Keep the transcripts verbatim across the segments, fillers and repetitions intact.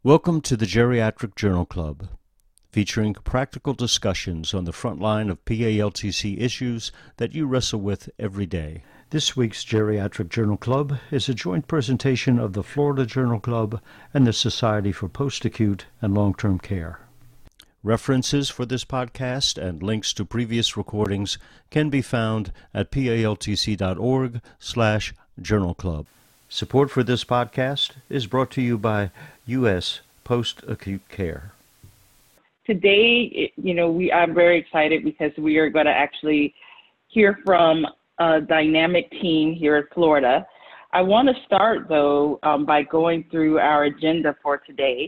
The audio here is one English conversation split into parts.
Welcome to the Geriatric Journal Club, featuring practical discussions on the front line of P A L T C issues that you wrestle with every day. This week's Geriatric Journal Club is a joint presentation of the Florida Journal Club and the Society for Post-Acute and Long-Term Care. References for this podcast and links to previous recordings can be found at paltc.org slash journal club. Support for this podcast is brought to you by U S Post-Acute Care. Today, you know, we I'm very excited because we are going to actually hear from a dynamic team here in Florida. I want to start, though, um, by going through our agenda for today.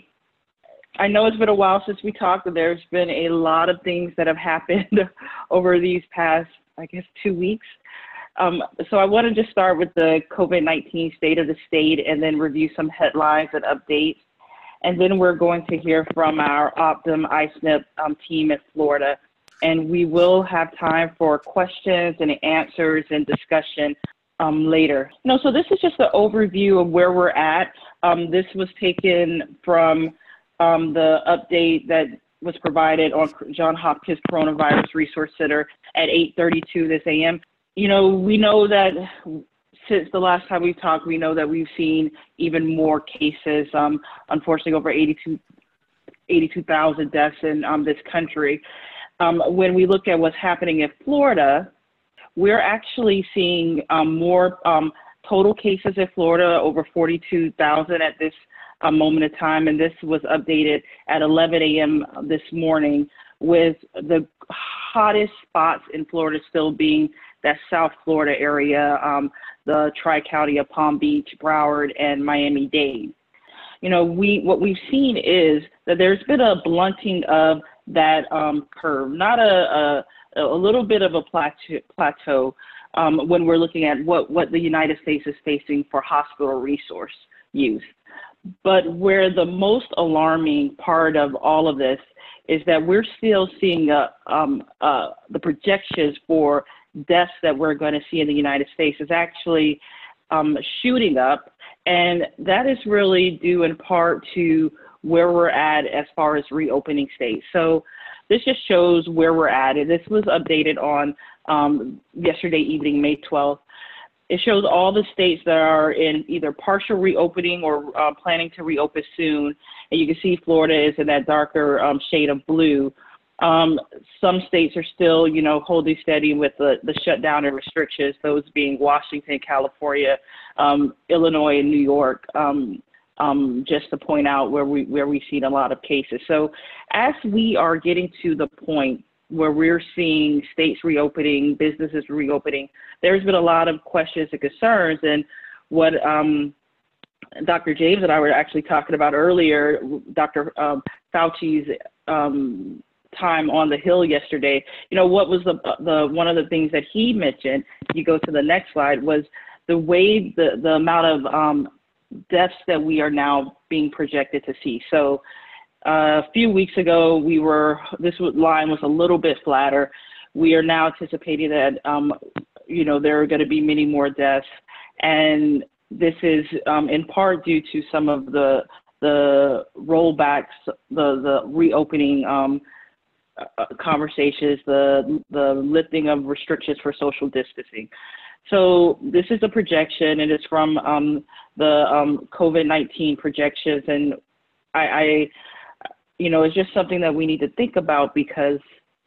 I know it's been a while since we talked, but there's been a lot of things that have happened over these past, I guess, two weeks. Um, so I want to just start with the COVID nineteen state of the state and then review some headlines and updates. And then we're going to hear from our Optum I S N P um, team in Florida. And we will have time for questions and answers and discussion um, later. You know, so this is just an overview of where we're at. Um, this was taken from um, the update that was provided on Johns Hopkins Coronavirus Resource Center at eight thirty-two this a m You know, we know that since the last time we talked, we know that we've seen even more cases, um, unfortunately over eighty-two thousand deaths in um, this country. Um, when we look at what's happening in Florida, we're actually seeing um, more um, total cases in Florida, over forty-two thousand at this uh, moment in time, and this was updated at eleven a m this morning, with the hottest spots in Florida still being that South Florida area, um, the Tri-County of Palm Beach, Broward, and Miami-Dade. You know, we what we've seen is that there's been a blunting of that um, curve, not a, a, a little bit of a plateau, plateau um, when we're looking at what, what the United States is facing for hospital resource use. But where the most alarming part of all of this is that we're still seeing uh, um, uh, the projections for deaths that we're going to see in the United States is actually um, shooting up. And that is really due in part to where we're at as far as reopening states. So this just shows where we're at. And this was updated on um, yesterday evening, May twelfth. It shows all the states that are in either partial reopening or uh, planning to reopen soon. And you can see Florida is in that darker um, shade of blue. Um, some states are still, you know, holding steady with the, the shutdown and restrictions, those being Washington, California, um, Illinois, and New York, um, um, just to point out where, we, where we've seen a lot of cases. So as we are getting to the point where we're seeing states reopening, businesses reopening, there's been a lot of questions and concerns. And what um, Doctor James and I were actually talking about earlier, Doctor Um, Fauci's um, time on the Hill yesterday, you know, what was the, the one of the things that he mentioned, you go to the next slide, was the way the, the amount of um, deaths that we are now being projected to see. So uh, a few weeks ago, we were, this line was a little bit flatter. We are now anticipating that, um, you know, there are going to be many more deaths. And this is um, in part due to some of the, the rollbacks, the, the reopening um, uh, conversations, the, the lifting of restrictions for social distancing. So this is a projection, and it's from um, the um, COVID nineteen projections. And I, I, you know, it's just something that we need to think about, because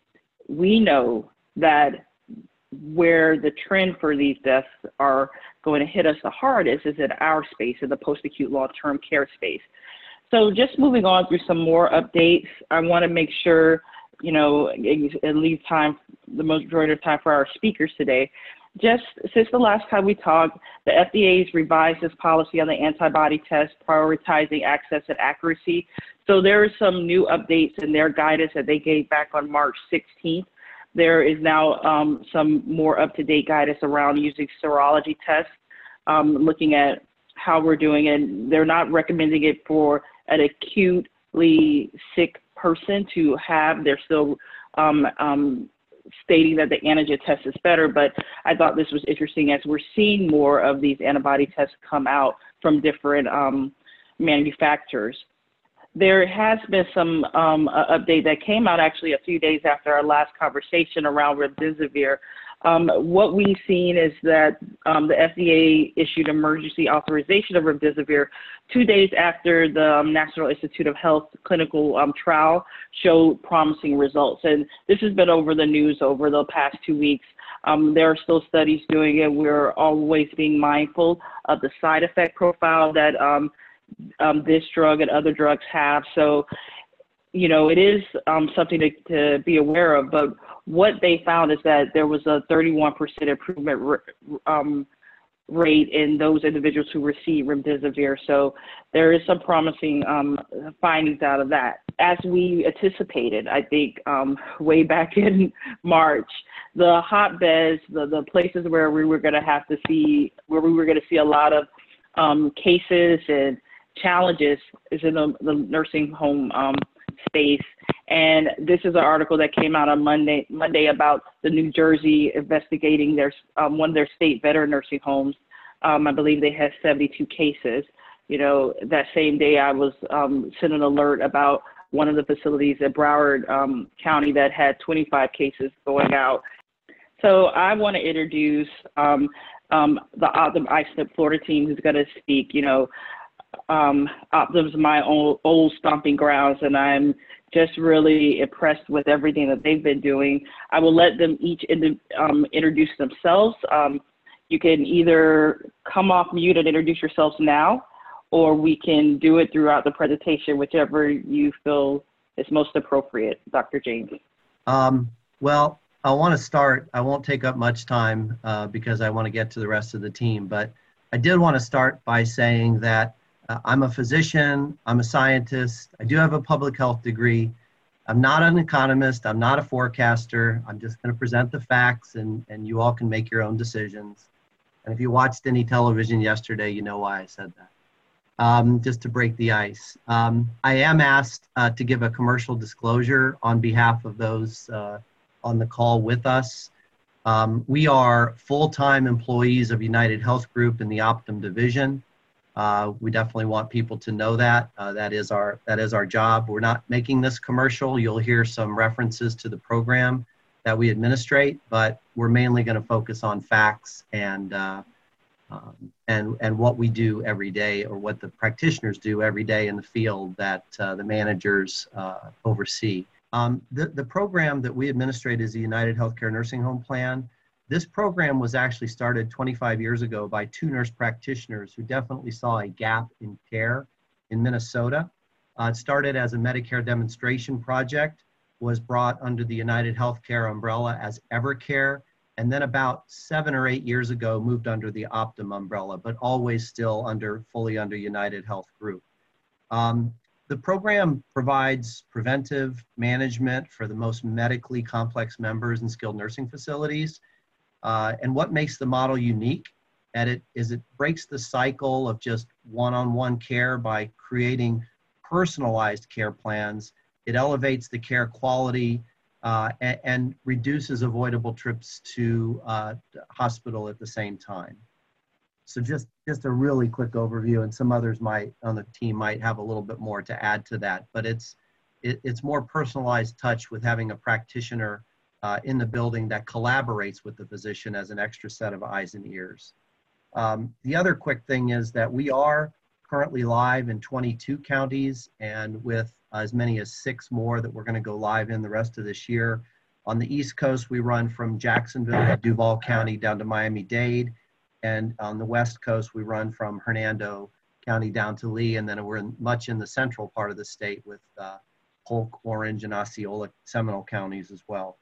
we know that where the trend for these deaths are going to hit us the hardest is in our space, in the post-acute long-term care space. So just moving on through some more updates, I want to make sure, you know, and leave time, the majority of time for our speakers today. Just since the last time we talked, the F D A has revised its policy on the antibody test, prioritizing access and accuracy. So there are some new updates in their guidance that they gave back on March sixteenth. There is now um, some more up-to-date guidance around using serology tests, um, looking at how we're doing it. They're not recommending it for an acutely sick person to have. They're still um, um, stating that the antigen test is better, but I thought this was interesting as we're seeing more of these antibody tests come out from different um, manufacturers. there has been some um, uh, update that came out actually a few days after our last conversation around remdesivir. Um, what we've seen is that um, the F D A issued emergency authorization of remdesivir two days after the um, National Institute of Health clinical um, trial showed promising results. And this has been over the news over the past two weeks. Um, there are still studies doing it. We're always being mindful of the side effect profile that um, um, this drug and other drugs have. So, you know, it is um, something to, to be aware of, but what they found is that there was a thirty-one percent improvement um, rate in those individuals who received remdesivir. So there is some promising um, findings out of that. As we anticipated, I think, um, way back in March, the hotbeds, the, the places where we were going to have to see, where we were going to see a lot of um, cases and challenges is in the, the nursing home um, space. And this is an article that came out on Monday Monday about the New Jersey investigating their um, one of their state veteran nursing homes. Um, I believe they had seventy-two cases. You know, that same day I was um, sent an alert about one of the facilities at Broward um, County that had twenty-five cases going out. So I want to introduce um, um, the Optum I S N P Florida team who's going to speak. You know, um, Optum's my old, old stomping grounds, and I'm just really impressed with everything that they've been doing. I will let them each in, um, introduce themselves. Um, you can either come off mute and introduce yourselves now, or we can do it throughout the presentation, whichever you feel is most appropriate. Doctor James. Um, well, I want to start, I won't take up much time uh, because I want to get to the rest of the team, but I did want to start by saying that Uh, I'm a physician, I'm a scientist, I do have a public health degree. I'm not an economist, I'm not a forecaster. I'm just going to present the facts and, and you all can make your own decisions. And if you watched any television yesterday, you know why I said that. Um, just to break the ice. Um, I am asked uh, to give a commercial disclosure on behalf of those uh, on the call with us. Um, we are full-time employees of United Health Group in the Optum division. Uh, we definitely want people to know that. Uh, that is our that is our job. We're not making this commercial. You'll hear some references to the program that we administrate, but we're mainly going to focus on facts and uh, um, and and what we do every day, or what the practitioners do every day in the field that uh, the managers uh, oversee. Um, the the program that we administrate is the United Healthcare Nursing Home Plan. This program was actually started twenty-five years ago by two nurse practitioners who definitely saw a gap in care in Minnesota. Uh, it started as a Medicare demonstration project, was brought under the United Healthcare umbrella as Evercare, and then about seven or eight years ago moved under the Optum umbrella, but always still under fully under United Health Group. Um, the program provides preventive management for the most medically complex members in skilled nursing facilities. Uh, and what makes the model unique at it is it breaks the cycle of just one-on-one care by creating personalized care plans. It elevates the care quality uh, and, and reduces avoidable trips to uh, hospital at the same time. So just, just a really quick overview, and some others might on the team might have a little bit more to add to that, but it's, it, it's more personalized touch with having a practitioner Uh, in the building that collaborates with the physician as an extra set of eyes and ears. Um, the other quick thing is that we are currently live in twenty-two counties, and with as many as six more that we're going to go live in the rest of this year. On the East Coast, we run from Jacksonville to Duval County down to Miami-Dade, and on the West Coast, we run from Hernando County down to Lee, and then we're in, much in the central part of the state with uh, Polk, Orange, and Osceola, Seminole counties as well.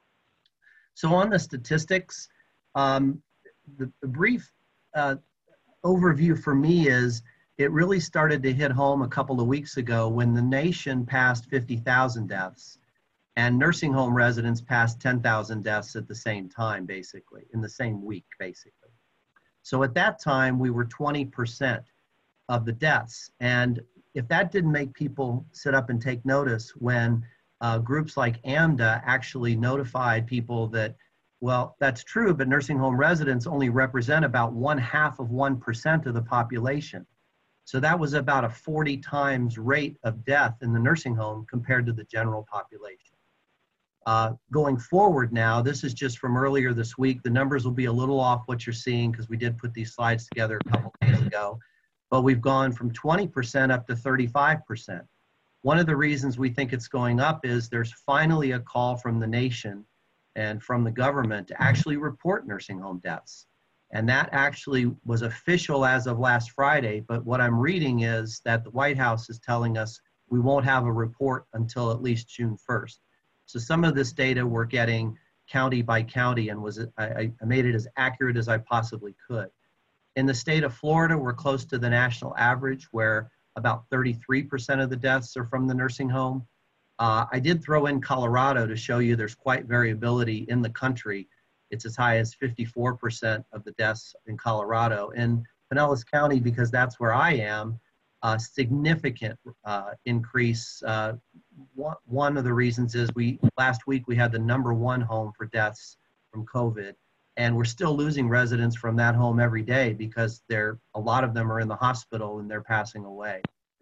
So on the statistics, um, the, the brief uh, overview for me is it really started to hit home a couple of weeks ago when the nation passed fifty thousand deaths and nursing home residents passed ten thousand deaths at the same time, basically, in the same week, basically. So at that time, we were twenty percent of the deaths. And if that didn't make people sit up and take notice when Uh, groups like AMDA actually notified people that, well, that's true, but nursing home residents only represent about one half of one percent of the population. So that was about a forty times rate of death in the nursing home compared to the general population. Uh, going forward now, this is just from earlier this week. The numbers will be a little off what you're seeing because we did put these slides together a couple days ago, but we've gone from twenty percent up to thirty-five percent. One of the reasons we think it's going up is there's finally a call from the nation and from the government to actually report nursing home deaths. And that actually was official as of last Friday, but what I'm reading is that the White House is telling us we won't have a report until at least June first. So some of this data we're getting county by county, and was I, I made it as accurate as I possibly could. In the state of Florida, we're close to the national average, where about thirty-three percent of the deaths are from the nursing home. Uh, I did throw in Colorado to show you there's quite variability in the country. It's as high as fifty-four percent of the deaths in Colorado. In Pinellas County, because that's where I am, a significant uh, increase. Uh, one, one of the reasons is we last week we had the number one home for deaths from COVID, and we're still losing residents from that home every day because they're a lot of them are in the hospital and they're passing away.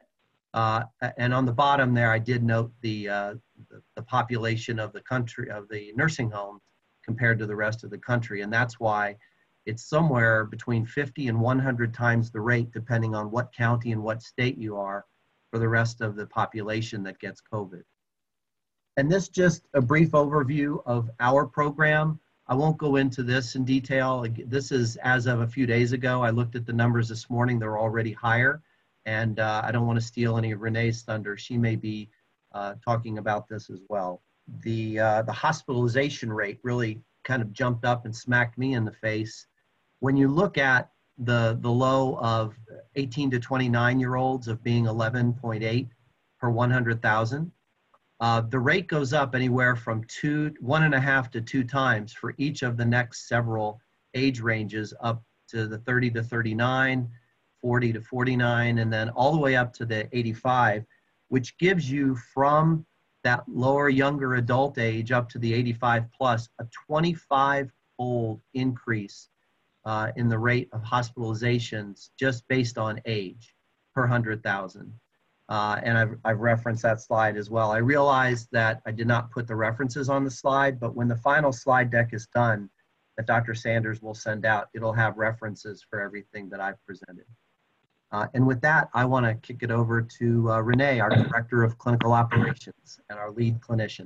Uh, and on the bottom there, I did note the, uh, the the population of the country of the nursing homes compared to the rest of the country, and that's why it's somewhere between fifty and one hundred times the rate, depending on what county and what state you are, for the rest of the population that gets COVID. And this just a brief overview of our program. I won't go into this in detail. This is as of a few days ago. I looked at the numbers this morning. They're already higher. And uh, I don't want to steal any of Renee's thunder. She may be uh, talking about this as well. The, uh, the hospitalization rate really kind of jumped up and smacked me in the face. When you look at the, the low of eighteen to twenty-nine year olds of being eleven point eight per one hundred thousand, uh, the rate goes up anywhere from two, one and a half to two times for each of the next several age ranges up to the thirty to thirty-nine, forty to forty-nine, and then all the way up to the eighty-five, which gives you from that lower, younger adult age up to the eighty-five plus a twenty-five fold increase uh, in the rate of hospitalizations just based on age per one hundred thousand. Uh, and I've, I've referenced that slide as well. I realized that I did not put the references on the slide, but when the final slide deck is done, that Doctor Sanders will send out, it'll have references for everything that I've presented. Uh, and with that, I want to kick it over to uh, Renee, our Director of Clinical Operations and our lead clinician.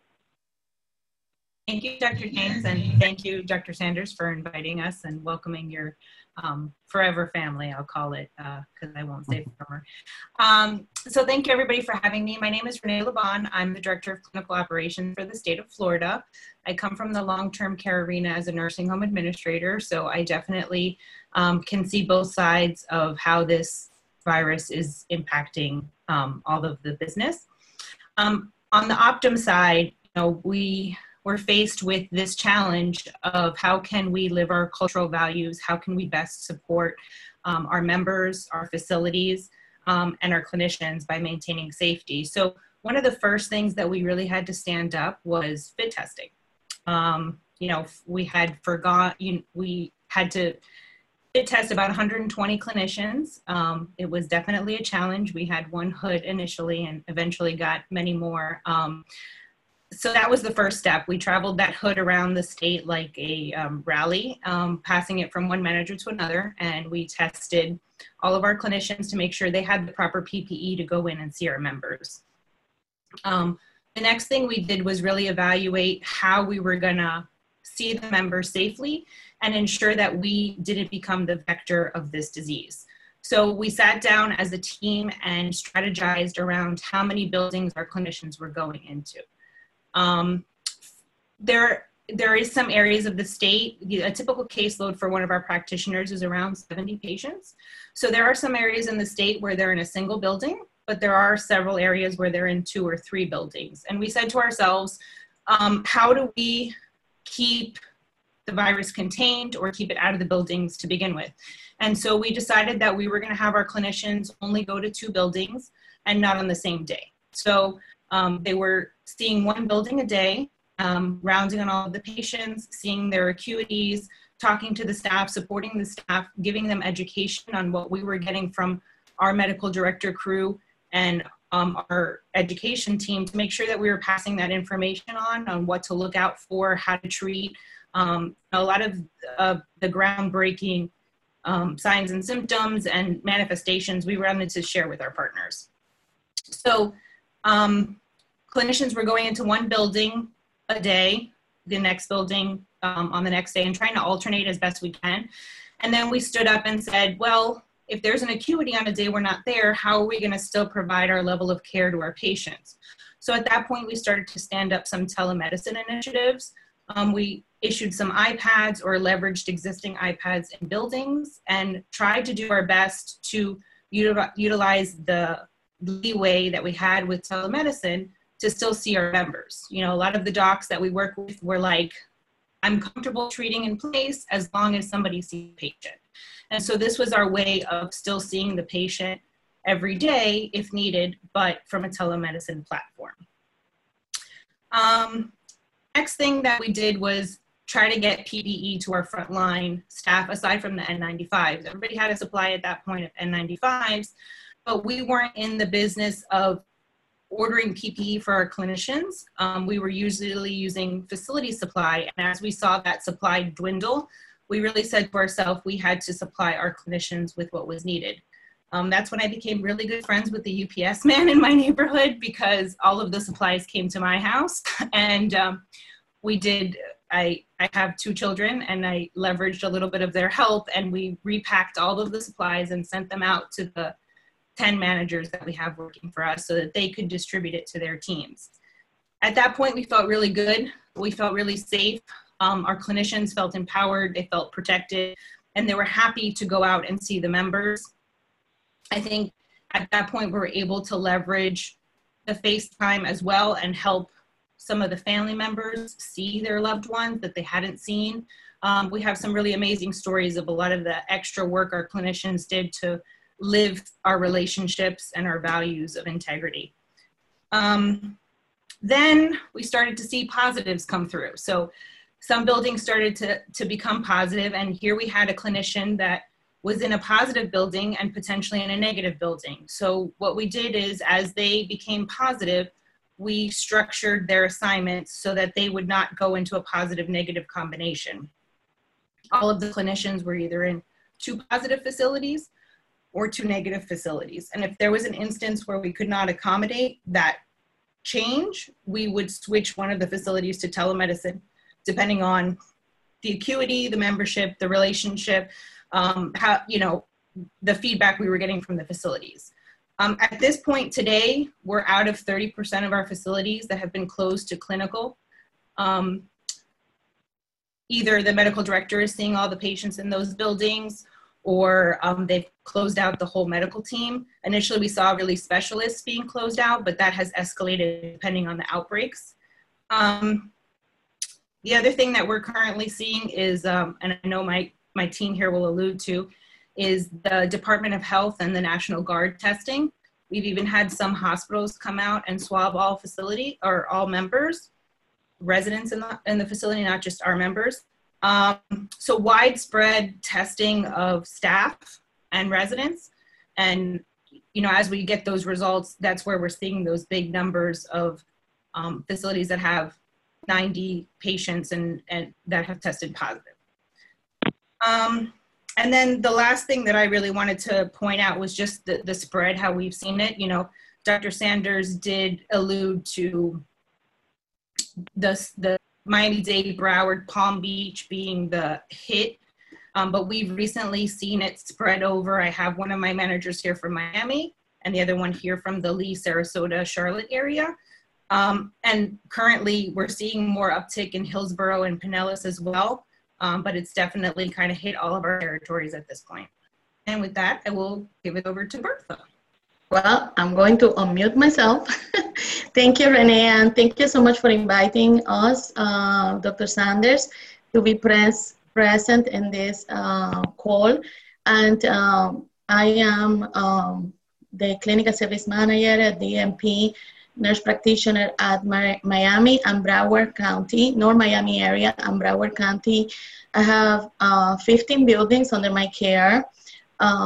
Thank you, Doctor James, and thank you, Doctor Sanders, for inviting us and welcoming your um, forever family, I'll call it, because uh, I won't say former. Um, so thank you, everybody, for having me. My name is Renee Laban. I'm the Director of Clinical Operations for the state of Florida. I come from the long-term care arena as a nursing home administrator, so I definitely um, can see both sides of how this virus is impacting um, all of the business. Um, on the Optum side, you know, we we're faced with this challenge of how can we live our cultural values, how can we best support um, our members, our facilities, um, and our clinicians by maintaining safety. So one of the first things that we really had to stand up was fit testing. Um, you know, we had forgot, you, we had to fit test about one hundred twenty clinicians. Um, it was definitely a challenge. We had one hood initially and eventually got many more. Um, So that was the first step. We traveled that hood around the state like a um, rally, um, passing it from one manager to another. And we tested all of our clinicians to make sure they had the proper P P E to go in and see our members. Um, the next thing we did was really evaluate how we were gonna see the members safely and ensure that we didn't become the vector of this disease. So we sat down as a team and strategized around how many buildings our clinicians were going into. Um, there, there is some areas of the state, a typical caseload for one of our practitioners is around seventy patients. So there are some areas in the state where they're in a single building, but there are several areas where they're in two or three buildings. And we said to ourselves, um, how do we keep the virus contained or keep it out of the buildings to begin with? And so we decided that we were going to have our clinicians only go to two buildings and not on the same day. So Um, they were seeing one building a day, um, rounding on all of the patients, seeing their acuities, talking to the staff, supporting the staff, giving them education on what we were getting from our medical director crew and um, our education team to make sure that we were passing that information on, on what to look out for, how to treat. Um, a lot of uh, the groundbreaking um, signs and symptoms and manifestations we wanted to share with our partners. So um, clinicians were going into one building a day, the next building um, on the next day, and trying to alternate as best we can. And then we stood up and said, well, if there's an acuity on a day we're not there, how are we going to still provide our level of care to our patients? So at that point, we started to stand up some telemedicine initiatives. Um, we issued some iPads or leveraged existing iPads in buildings and tried to do our best to util- utilize the leeway that we had with telemedicine to still see our members. You know, a lot of the docs that we work with were like, I'm comfortable treating in place as long as somebody sees the patient. And so this was our way of still seeing the patient every day if needed, but from a telemedicine platform. Um, next thing that we did was try to get P P E to our frontline staff aside from the N ninety-fives. Everybody had a supply at that point of N ninety-fives, but we weren't in the business of ordering P P E for our clinicians. Um, we were usually using facility supply, and as we saw that supply dwindle, we really said to ourselves we had to supply our clinicians with what was needed. Um, that's when I became really good friends with the U P S man in my neighborhood, because all of the supplies came to my house. And um, we did, I, I have two children, and I leveraged a little bit of their help, and we repacked all of the supplies and sent them out to the ten managers that we have working for us so that they could distribute it to their teams. At that point, we felt really good. We felt really safe. Um, our clinicians felt empowered, they felt protected, and they were happy to go out and see the members. I think at that point, we were able to leverage the FaceTime as well and help some of the family members see their loved ones that they hadn't seen. Um, we have some really amazing stories of a lot of the extra work our clinicians did to live our relationships and our values of integrity. Um, then we started to see positives come through. So some buildings started to, to become positive, and here we had a clinician that was in a positive building and potentially in a negative building. So what we did is, as they became positive, we structured their assignments so that they would not go into a positive-negative combination. All of the clinicians were either in two positive facilities or two negative facilities. And if there was an instance where we could not accommodate that change, we would switch one of the facilities to telemedicine, depending on the acuity, the membership, the relationship, um, how, you know, the feedback we were getting from the facilities. Um, at this point today, we're out of thirty percent of our facilities that have been closed to clinical. Um, either the medical director is seeing all the patients in those buildings, or um, they've closed out the whole medical team. Initially, we saw really specialists being closed out, but that has escalated depending on the outbreaks. Um, the other thing that we're currently seeing is, um, and I know my, my team here will allude to, is the Department of Health and the National Guard testing. We've even had some hospitals come out and swab all facility or all members, residents in the, in the facility, not just our members. Um, so widespread testing of staff and residents. And, you know, as we get those results, that's where we're seeing those big numbers of um, facilities that have ninety patients and, and that have tested positive. Um, and then the last thing that I really wanted to point out was just the, the spread, how we've seen it. You know, Doctor Sanders did allude to the, the Miami-Dade, Broward, Palm Beach being the hit, um, but we've recently seen it spread over. I have one of my managers here from Miami and the other one here from the Lee, Sarasota, Charlotte area. Um, and currently we're seeing more uptick in Hillsborough and Pinellas as well, um, but it's definitely kind of hit all of our territories at this point. And with that, I will give it over to Bertha. Well, I'm going to unmute myself. Thank you, Renee, and thank you so much for inviting us, uh, Doctor Sanders, to be pres present in this uh, call. And um, I am um, the Clinical Service Manager at D M P, Nurse Practitioner at Mi Miami and Broward County, North Miami area and Broward County. I have uh, fifteen buildings under my care. Um,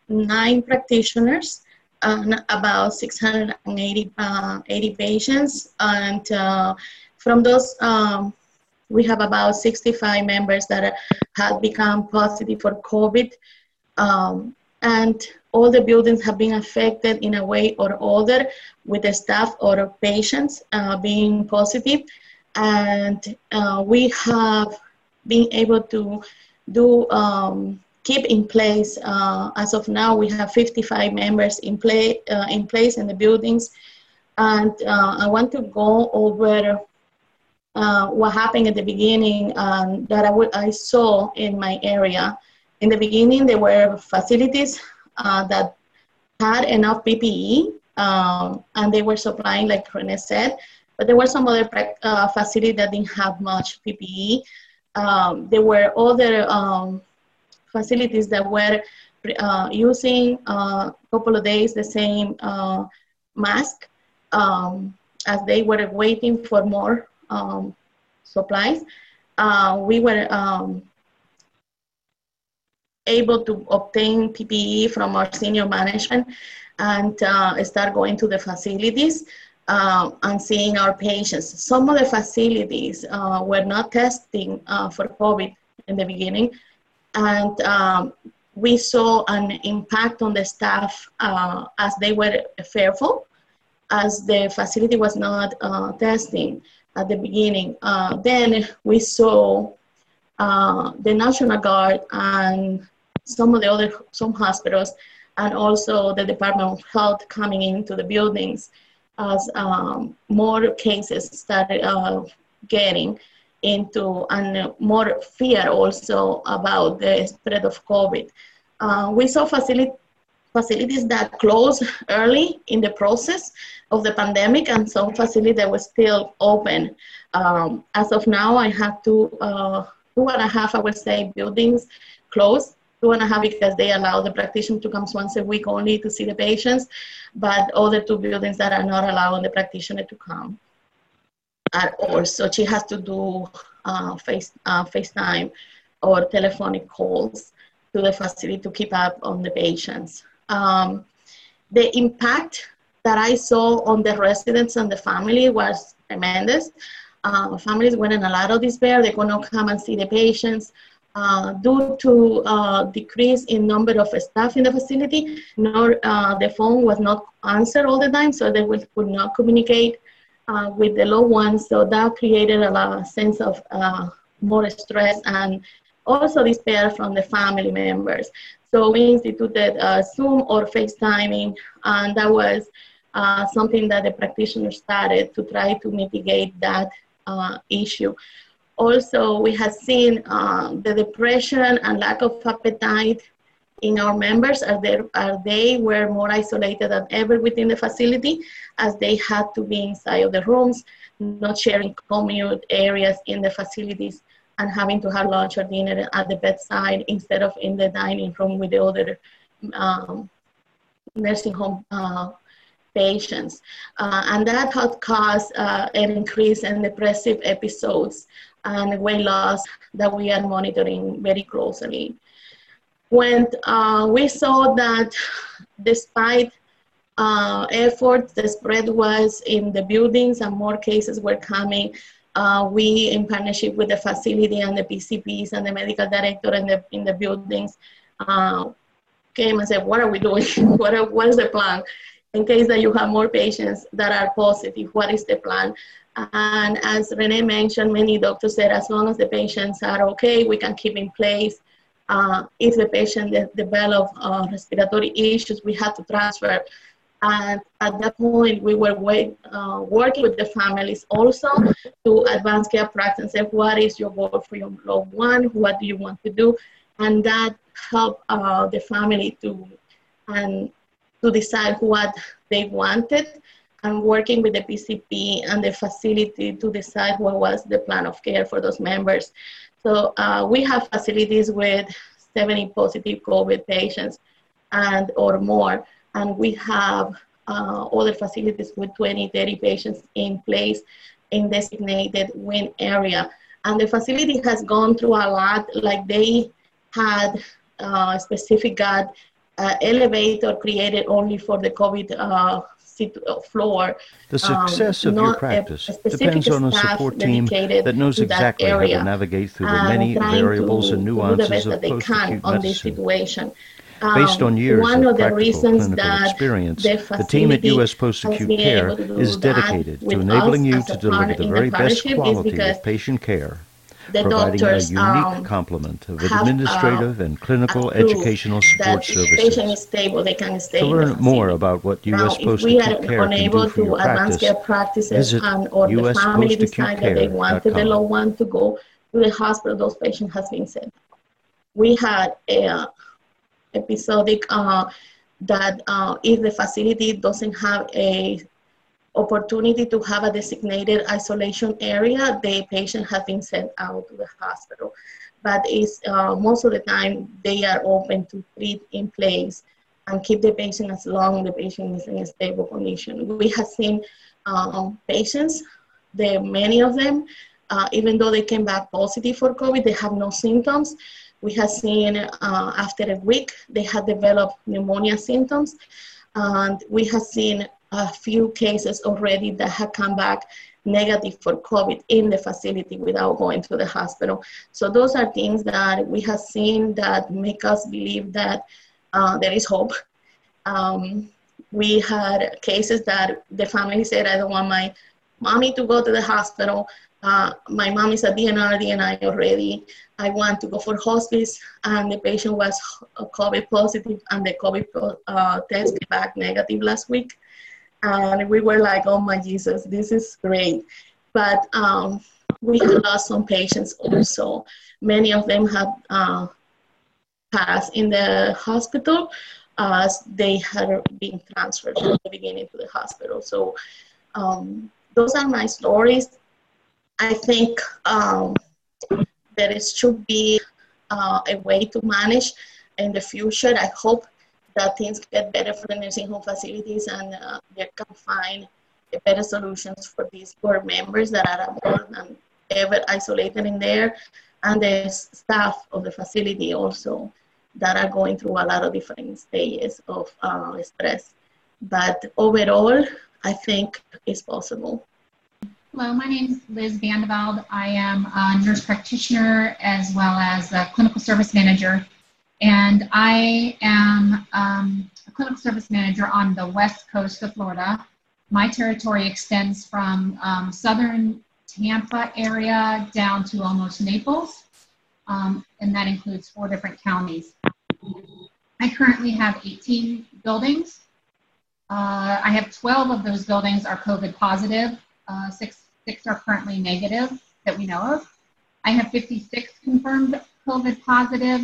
nine practitioners, and about six hundred eighty, uh, eighty patients. And uh, from those, um, we have about sixty-five members that have become positive for COVID. Um, and all the buildings have been affected in a way or other, with the staff or patients uh, being positive. And uh, we have been able to do um, keep in place. Uh, as of now, we have fifty-five members in play uh, in place in the buildings. And uh, I want to go over uh, what happened at the beginning um, that I, w- I saw in my area. In the beginning, there were facilities uh, that had enough P P E, um, and they were supplying, like Rene said, but there were some other uh, facilities that didn't have much P P E. Um, there were other um, facilities that were uh, using a uh, couple of days the same uh, mask um, as they were waiting for more um, supplies. Uh, we were um, able to obtain P P E from our senior management and uh, start going to the facilities uh, and seeing our patients. Some of the facilities uh, were not testing uh, for COVID in the beginning, and um, we saw an impact on the staff uh, as they were fearful, as the facility was not uh, testing at the beginning. Uh, then we saw uh, the National Guard and some of the other, some hospitals, and also the Department of Health coming into the buildings as um, more cases started uh, getting into, and more fear also about the spread of COVID. Uh, we saw facility, facilities that closed early in the process of the pandemic, and some facilities that were still open. Um, as of now, I have two, uh, two and a half, I would say, buildings closed. Two and a half because they allow the practitioner to come once a week only to see the patients, but other two buildings that are not allowing the practitioner to come at all. So she has to do uh, face uh, FaceTime or telephonic calls to the facility to keep up on the patients. Um, the impact that I saw on the residents and the family was tremendous. Uh, families were in a lot of despair. They could not come and see the patients. Uh, due to uh, decrease in number of staff in the facility, nor uh, the phone was not answered all the time, so they would, would not communicate uh, with the loved ones. So that created a lot of sense of uh, more stress and also despair from the family members. So we instituted uh, Zoom or FaceTiming, and that was uh, something that the practitioners started to try to mitigate that uh, issue. Also, we have seen uh, the depression and lack of appetite in our members, as they, as they were more isolated than ever within the facility, as they had to be inside of the rooms, not sharing commute areas in the facilities, and having to have lunch or dinner at the bedside instead of in the dining room with the other um, nursing home uh, patients. Uh, and that had caused uh, an increase in depressive episodes and weight loss that we are monitoring very closely. When uh, we saw that despite uh, efforts, the spread was in the buildings and more cases were coming, uh, we, in partnership with the facility and the P C Ps and the medical director in the, in the buildings, uh, came and said, what are we doing? what, are, what is the plan? In case that you have more patients that are positive, what is the plan? And as Rene mentioned, many doctors said, as long as the patients are okay, we can keep in place. Uh, if the patient de- develop uh, respiratory issues, we had to transfer. And at that point, we were wait, uh, working with the families also to advance care practice and say, what is your goal for your loved one? What do you want to do? And that helped uh, the family to, and to decide what they wanted, and working with the P C P and the facility to decide what was the plan of care for those members. So uh, we have facilities with seventy positive COVID patients and or more, and we have uh, other facilities with twenty, thirty patients in place in designated wing area. And the facility has gone through a lot, like they had uh, specific gut uh, elevator created only for the COVID uh, sit- uh, floor. The success um, of your not practice a, a depends on a staff support team dedicated that knows to that exactly how area to navigate through the and many trying variables to, and to do the nuances best of that they can post-acute on this medicine. situation. Based Um, on years one of of the practical reasons clinical that experience, the the team at U S facility Post-Acute has been Care able to do is that dedicated to with enabling us you as to a deliver partner the in the very best partnership is quality because of patient care, the providing a doctors unique um, complement of have uh, administrative and clinical approved educational that support if the patient services. is stable, they can stay To in the learn more facility. about what U Now, S if we are Post-Acute Care can do unable for to your advance practice, care practices visit and or the U S family post acute decide that they care dot wanted the com. loved one to go to the hospital, those patients has been sent. We had a episodic uh, that uh, if the facility doesn't have a opportunity to have a designated isolation area, the patient has been sent out to the hospital. But it's, uh, most of the time, they are open to treat in place and keep the patient as long as the patient is in a stable condition. We have seen um, patients, the, many of them, uh, even though they came back positive for COVID, they have no symptoms. We have seen uh, after a week, they had developed pneumonia symptoms. And we have seen a few cases already that have come back negative for COVID in the facility without going to the hospital. So those are things that we have seen that make us believe that uh, there is hope. Um, we had cases that the family said, I don't want my mommy to go to the hospital. Uh, my mom is a D N R, D N I already. I want to go for hospice, and the patient was COVID positive, and the COVID uh, test came back negative last week. And we were like, oh my Jesus, this is great. But um, we have lost some patients also. Many of them have uh, passed in the hospital as they had been transferred from the beginning to the hospital. So um, those are my stories. I think um, there is, should be uh, a way to manage in the future. I hope that things get better for the nursing home facilities and uh, they can find better solutions for these poor members that are more than ever isolated in there, and the staff of the facility also that are going through a lot of different stages of uh, stress. But overall, I think it's possible. Hello, my name is Liz Vandeveld. I am a nurse practitioner as well as a clinical service manager. And I am um, a clinical service manager on the west coast of Florida. My territory extends from um, southern Tampa area down to almost Naples, um, and that includes four different counties. I currently have eighteen buildings. Uh, I have twelve of those buildings are COVID positive. Uh, six, six are currently negative that we know of. I have fifty-six confirmed COVID positive.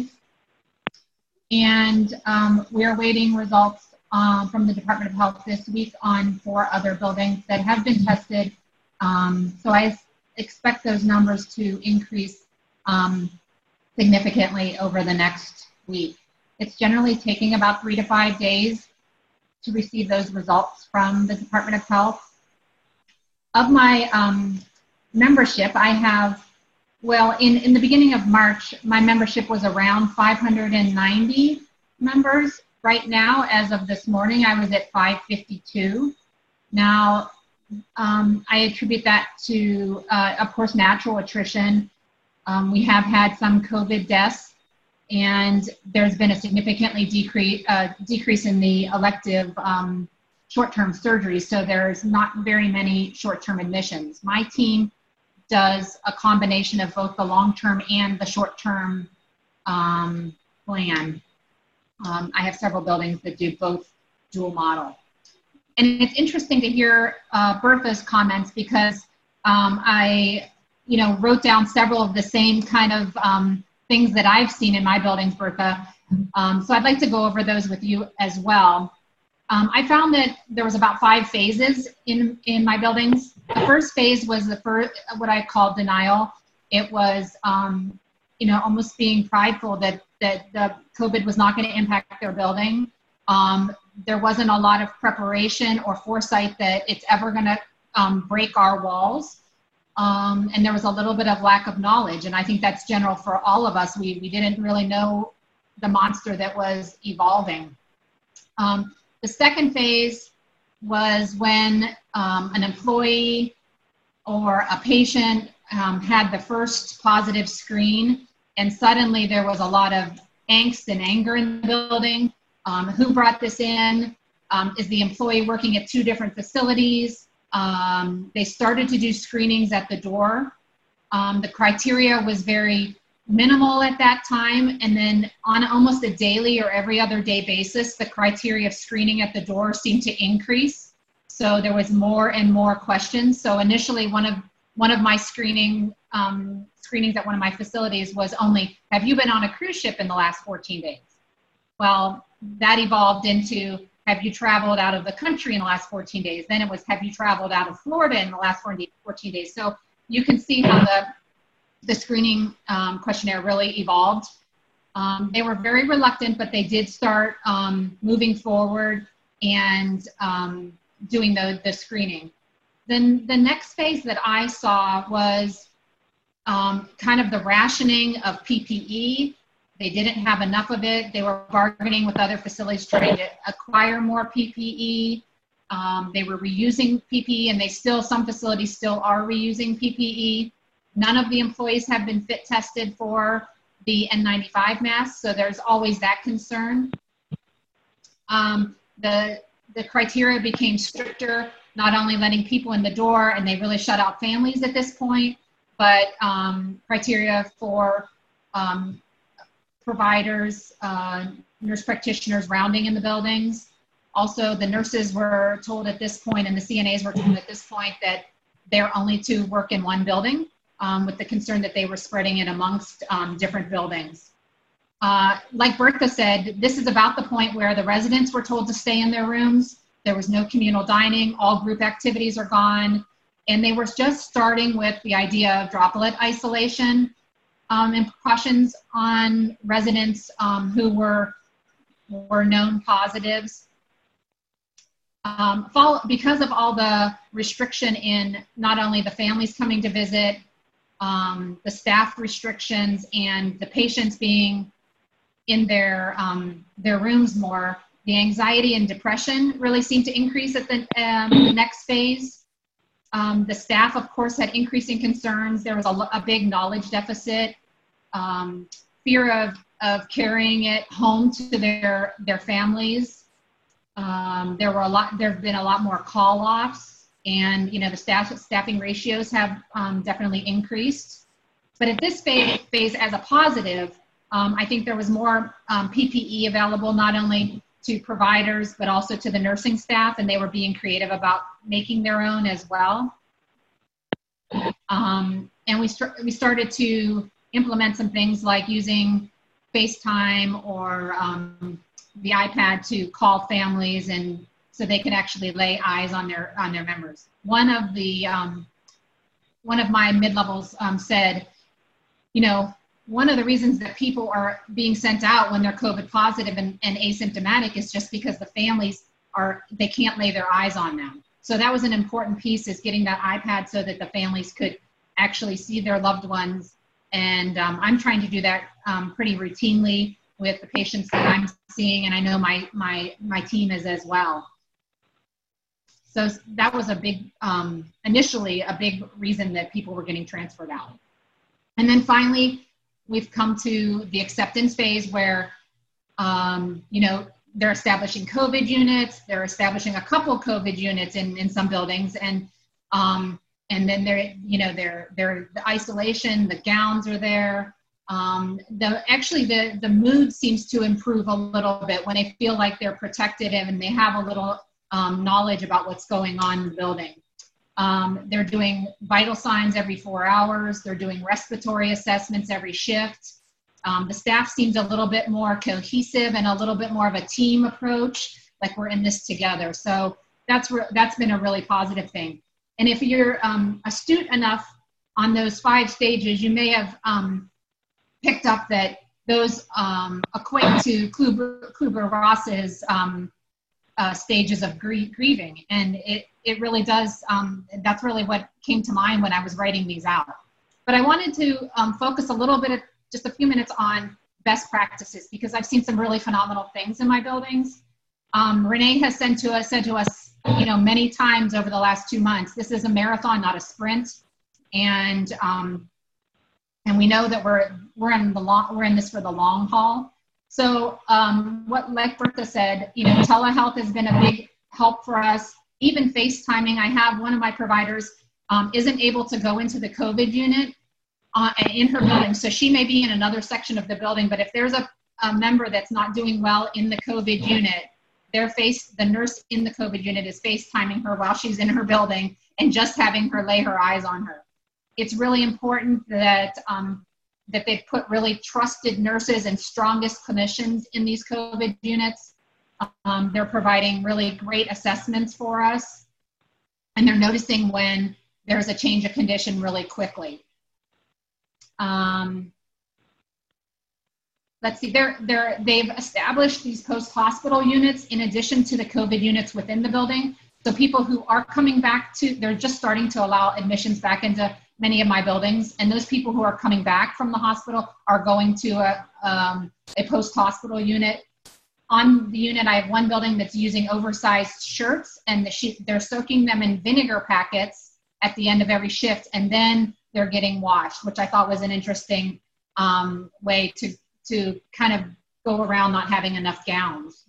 And um, we're waiting results um, from the Department of Health this week on four other buildings that have been tested. Um, so I expect those numbers to increase um, significantly over the next week. It's generally taking about three to five days to receive those results from the Department of Health. Of my um, membership, I have Well, in, in the beginning of March, my membership was around five hundred ninety members. Right now, as of this morning, I was at five fifty-two. Now, um, I attribute that to, uh, of course, natural attrition. Um, we have had some COVID deaths, and there's been a significantly decrease, uh, decrease in the elective um, short-term surgeries, so there's not very many short-term admissions. My team does a combination of both the long-term and the short-term um, plan. Um, I have several buildings that do both dual model. And it's interesting to hear uh, Bertha's comments because um, I, you know, wrote down several of the same kind of um, things that I've seen in my buildings, Bertha. Um, so I'd like to go over those with you as well. Um, I found that there was about five phases in, in my buildings. The first phase was the first, what I call denial. It was, um, you know, almost being prideful that, that the COVID was not going to impact their building. Um, there wasn't a lot of preparation or foresight that it's ever going to um, break our walls. Um, and there was a little bit of lack of knowledge. And I think that's general for all of us. We, we didn't really know the monster that was evolving. Um, the second phase was when um, an employee or a patient um, had the first positive screen, and suddenly there was a lot of angst and anger in the building. Um, who brought this in? Um, is the employee working at two different facilities? Um, they started to do screenings at the door. Um, the criteria was very minimal at that time, and then on almost a daily or every other day basis, the criteria of screening at the door seemed to increase. So there was more and more questions. So initially, one of one of my screening um, screenings at one of my facilities was only, have you been on a cruise ship in the last fourteen days? Well, that evolved into, have you traveled out of the country in the last fourteen days? Then it was, have you traveled out of Florida in the last fourteen days? So you can see how the, the screening um, questionnaire really evolved. Um, they were very reluctant, but they did start um, moving forward and um, doing the, the screening. Then the next phase that I saw was um, kind of the rationing of P P E. They didn't have enough of it. They were bargaining with other facilities trying to acquire more P P E. Um, they were reusing P P E, and they still, some facilities still are reusing P P E. None of the employees have been fit tested for the N ninety-five masks, so there's always that concern. Um, the, the criteria became stricter, not only letting people in the door, and they really shut out families at this point, but um, criteria for um, providers, uh, nurse practitioners rounding in the buildings. Also, the nurses were told at this point, and the C N As were told at this point, that they're only to work in one building, um, with the concern that they were spreading it amongst um, different buildings. Uh, like Bertha said, this is about the point where the residents were told to stay in their rooms. There was no communal dining, all group activities are gone, and they were just starting with the idea of droplet isolation um, and precautions on residents um, who were, were known positives. Um, follow, because of all the restriction in not only the families coming to visit, um, the staff restrictions, and the patients being in their, um, their rooms more, the anxiety and depression really seemed to increase at the, um, the next phase. Um, the staff, of course, had increasing concerns. There was a, a big knowledge deficit, um, fear of, of carrying it home to their, their families. Um, there were a lot, there have been a lot more call-offs, and, you know, the staff staffing ratios have um, definitely increased. But at this phase, phase as a positive, um, I think there was more um, P P E available, not only to providers, but also to the nursing staff, and they were being creative about making their own as well. Um, and we, st we started to implement some things like using FaceTime or um, the iPad to call families, and so they could actually lay eyes on their on their members. One of the um, one of my mid-levels um, said, you know, one of the reasons that people are being sent out when they're COVID positive and, and asymptomatic is just because the families are, they can't lay their eyes on them. So that was an important piece, is getting that iPad so that the families could actually see their loved ones. And um, I'm trying to do that um, pretty routinely with the patients that I'm seeing, and I know my, my, my team is as well. So that was a big, um, initially a big reason that people were getting transferred out. And then finally, we've come to the acceptance phase where, um, you know, they're establishing COVID units, they're establishing a couple COVID units in, in some buildings, and um, and then they're, you know, they're, they're the isolation, the gowns are there. Um, the, actually, the, the mood seems to improve a little bit when they feel like they're protected and they have a little um, knowledge about what's going on in the building. Um, they're doing vital signs every four hours. They're doing respiratory assessments every shift. Um, the staff seems a little bit more cohesive and a little bit more of a team approach, like we're in this together. So that's, that's been a really positive thing. And if you're um, astute enough on those five stages, you may have um, picked up that those um, equate to Kübler-Ross's um, uh, stages of grie grieving. And it, it really does, um, that's really what came to mind when I was writing these out. But I wanted to um, focus a little bit, just a few minutes on best practices, because I've seen some really phenomenal things in my buildings. Um, Renee has sent to us, said to us, you know, many times over the last two months, this is a marathon, not a sprint. And, um, and we know that we're, we're in the long, we're in this for the long haul. So um, what, like Bertha said, you know, telehealth has been a big help for us. Even FaceTiming, I have one of my providers um, isn't able to go into the COVID unit uh, in her building. So she may be in another section of the building, but if there's a, a member that's not doing well in the COVID unit, their face, the nurse in the COVID unit is FaceTiming her while she's in her building and just having her lay her eyes on her. It's really important that um, that they put really trusted nurses and strongest clinicians in these COVID units. Um, they're providing really great assessments for us, and they're noticing when there's a change of condition really quickly. Um, let's see, they're, they're, they've established these post-hospital units in addition to the COVID units within the building. So people who are coming back to, they're just starting to allow admissions back into many of my buildings, and those people who are coming back from the hospital are going to a, um, a post-hospital unit. On the unit, I have one building that's using oversized shirts, and the she they're soaking them in vinegar packets at the end of every shift, and then they're getting washed, which I thought was an interesting um, way to, to kind of go around not having enough gowns.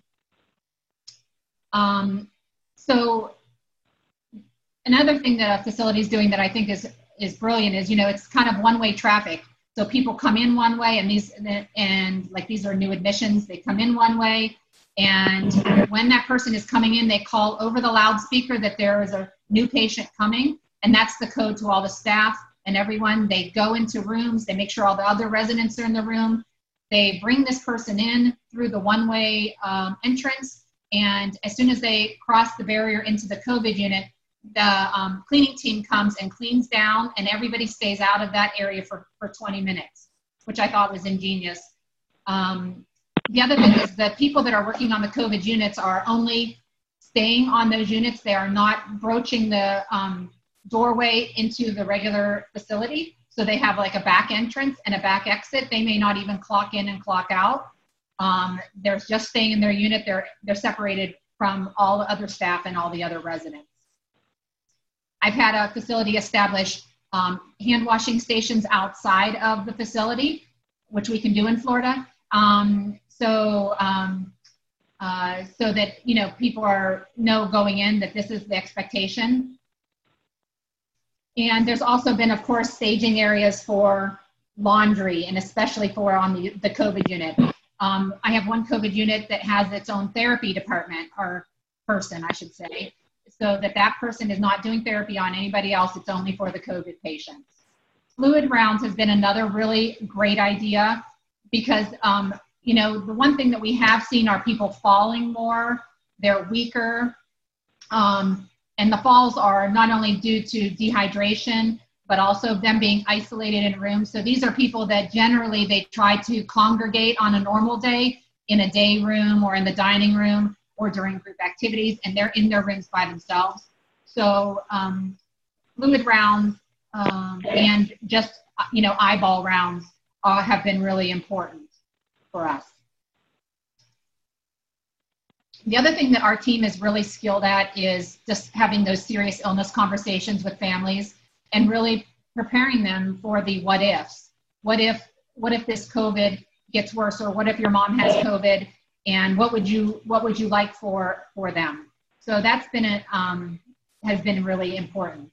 Um, so another thing that a facility is doing that I think is is brilliant is, you know, it's kind of one-way traffic. So people come in one way, and these, and like these are new admissions, they come in one way, and when that person is coming in, they call over the loudspeaker that there is a new patient coming, and that's the code to all the staff and everyone. They go into rooms, they make sure all the other residents are in the room, they bring this person in through the one-way um, entrance, and as soon as they cross the barrier into the COVID unit, the um, cleaning team comes and cleans down, and everybody stays out of that area for, for twenty minutes, which I thought was ingenious. Um, the other thing is that people that are working on the COVID units are only staying on those units. They are not broaching the um, doorway into the regular facility. So they have like a back entrance and a back exit. They may not even clock in and clock out. Um, they're just staying in their unit. They're, they're separated from all the other staff and all the other residents. I've had a facility establish um, hand washing stations outside of the facility, which we can do in Florida. Um, so, um, uh, so that, you know, people are know going in that this is the expectation. And there's also been, of course, staging areas for laundry, and especially for on the, the COVID unit. Um, I have one COVID unit that has its own therapy department, or person, I should say, so that that person is not doing therapy on anybody else. It's only for the COVID patients. Fluid rounds has been another really great idea because, um, you know, the one thing that we have seen are people falling more, they're weaker, um, and the falls are not only due to dehydration, but also them being isolated in rooms. So these are people that generally they try to congregate on a normal day in a day room or in the dining room or during group activities, and they're in their rooms by themselves. So um, fluid rounds um, and just, you know, eyeball rounds uh, have been really important for us. The other thing that our team is really skilled at is just having those serious illness conversations with families and really preparing them for the what ifs. What if, what if this COVID gets worse, or what if your mom has COVID, and what would you, what would you like for, for them? So that's been, a, um, has been really important.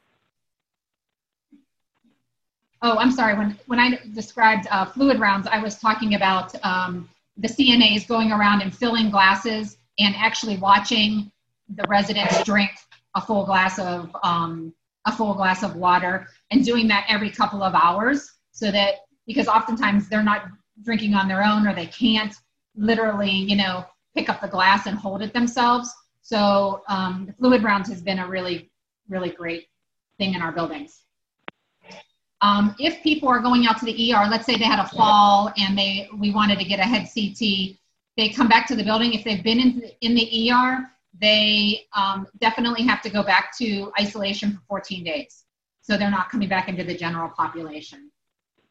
Oh, I'm sorry, when, when I described uh, fluid rounds, I was talking about um, the C N As going around and filling glasses and actually watching the residents drink a full glass of um, a full glass of water, and doing that every couple of hours, so that, because oftentimes they're not drinking on their own, or they can't literally, you know, pick up the glass and hold it themselves. So um, the fluid rounds has been a really, really great thing in our buildings. Um, if people are going out to the E R, let's say they had a fall and they we wanted to get a head C T, they come back to the building. If they've been in, in the E R, they um, definitely have to go back to isolation for fourteen days. So they're not coming back into the general population.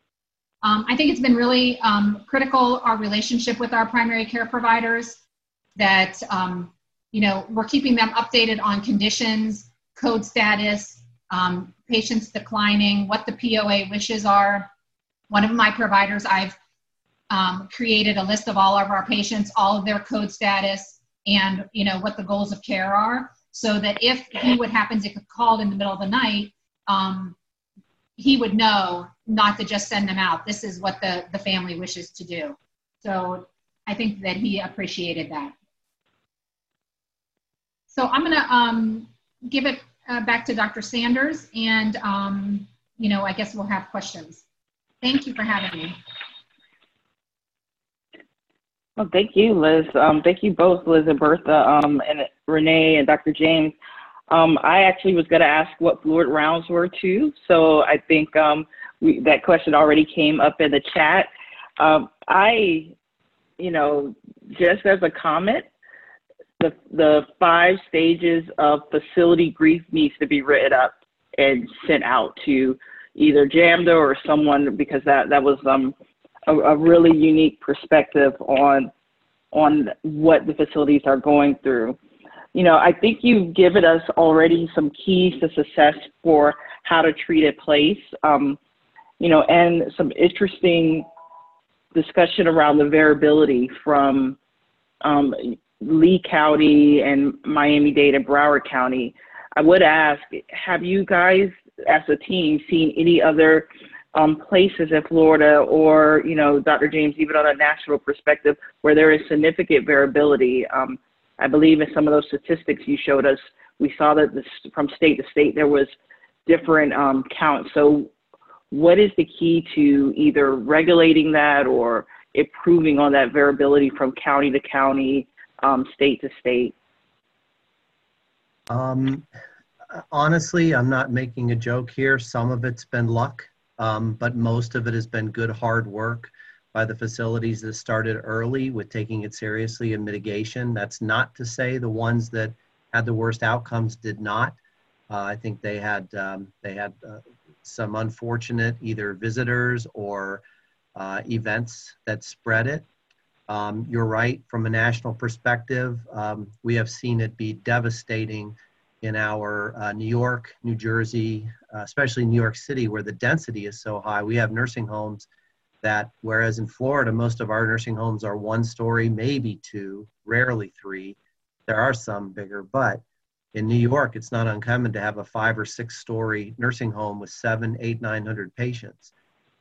Um, I think it's been really um, critical, our relationship with our primary care providers. that, um, you know, we're keeping them updated on conditions, code status, um, patients declining, what the P O A wishes are. One of my providers, I've um, created a list of all of our patients, all of their code status, and, you know, what the goals of care are, so that if he would happen to get called in the middle of the night, um, he would know not to just send them out. This is what the, the family wishes to do. So I think that he appreciated that. So I'm gonna um, give it uh, back to Doctor Sanders, and um, you know, I guess we'll have questions. Thank you for having me. Well, thank you, Liz. Um, thank you both, Liz and Bertha, um, and Renee and Doctor James. Um, I actually was going to ask what fluid rounds were too, so I think um, we, that question already came up in the chat. Um, I, you know, just as a comment, the the five stages of facility grief needs to be written up and sent out to either JAMDA or someone, because that that was um a, a really unique perspective on on what the facilities are going through. You know, I think you've given us already some keys to success for how to treat a place, um, you know, and some interesting discussion around the variability from um, Lee County and Miami-Dade and Broward County. I would ask, have you guys as a team seen any other um, places in Florida, or, you know, Doctor James, even on a national perspective, where there is significant variability? Um, I believe in some of those statistics you showed us, we saw that this, from state to state there was different um, counts. So what is the key to either regulating that or improving on that variability from county to county, um, state to state? Um, honestly, I'm not making a joke here. Some of it's been luck, um, but most of it has been good hard work by the facilities that started early with taking it seriously in mitigation. That's not to say the ones that had the worst outcomes did not. Uh, I think they had um, they had uh, some unfortunate either visitors or uh, events that spread it. Um, you're right, from a national perspective, um, we have seen it be devastating in our uh, New York, New Jersey, uh, especially New York City, where the density is so high. We have nursing homes that, whereas in Florida, most of our nursing homes are one story, maybe two, rarely three. There are some bigger, but in New York, it's not uncommon to have a five or six story nursing home with seven, eight, nine hundred patients.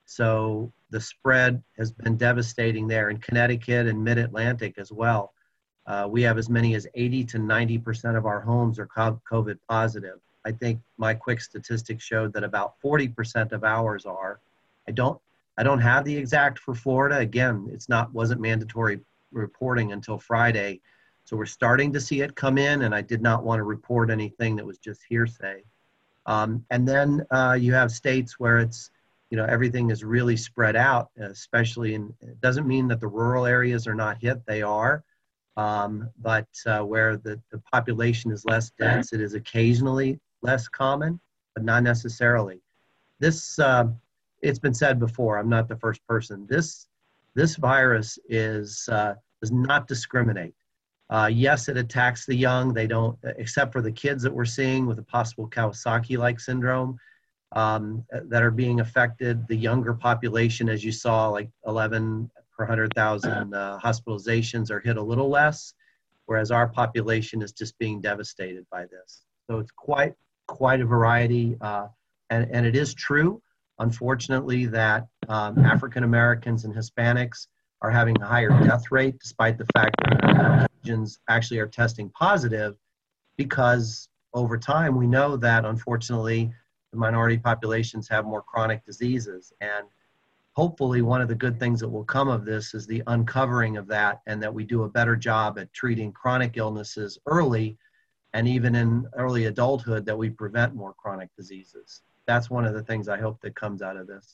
So the spread has been devastating there. In Connecticut and Mid-Atlantic as well, uh, we have as many as eighty to ninety percent of our homes are COVID positive. I think my quick statistics showed that about forty percent of ours are. I don't I don't have the exact for Florida. Again, it's not wasn't mandatory reporting until Friday. So we're starting to see it come in, and I did not want to report anything that was just hearsay. Um, and then uh, you have states where it's, you know, everything is really spread out, especially in, it doesn't mean that the rural areas are not hit, they are. Um, but uh, where the, the population is less dense, it is occasionally less common, but not necessarily. This, uh, it's been said before, I'm not the first person. This, this virus is, uh, does not discriminate. Uh, yes, it attacks the young. They don't, except for the kids that we're seeing with a possible Kawasaki-like syndrome um, that are being affected. The younger population, as you saw, like eleven per one hundred thousand uh, hospitalizations are hit a little less, whereas our population is just being devastated by this. So it's quite, quite a variety. Uh, and, and it is true, unfortunately, that um, African Americans and Hispanics are having a higher death rate, despite the fact that Caucasians actually are testing positive, because over time we know that unfortunately the minority populations have more chronic diseases. And hopefully one of the good things that will come of this is the uncovering of that, and that we do a better job at treating chronic illnesses early, and even in early adulthood, that we prevent more chronic diseases. That's one of the things I hope that comes out of this.